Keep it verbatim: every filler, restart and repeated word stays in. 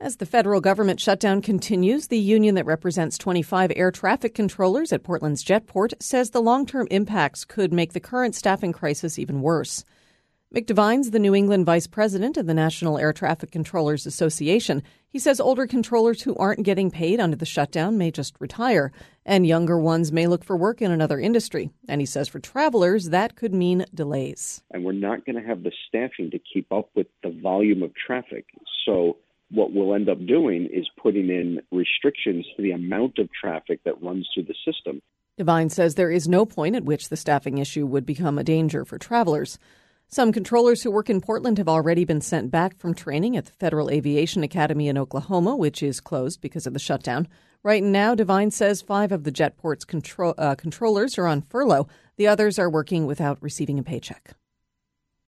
As the federal government shutdown continues, the union that represents twenty-five air traffic controllers at Portland's Jetport says the long-term impacts could make the current staffing crisis even worse. Mick Devine's the New England vice president of the National Air Traffic Controllers Association. He says older controllers who aren't getting paid under the shutdown may just retire, and younger ones may look for work in another industry. And he says for travelers, that could mean delays. And we're not going to have the staffing to keep up with the volume of traffic. So what we'll end up doing is putting in restrictions to the amount of traffic that runs through the system. Devine says there is no point at which the staffing issue would become a danger for travelers. Some controllers who work in Portland have already been sent back from training at the Federal Aviation Academy in Oklahoma, which is closed because of the shutdown. Right now, Devine says five of the Jetport's control, uh, controllers are on furlough. The others are working without receiving a paycheck.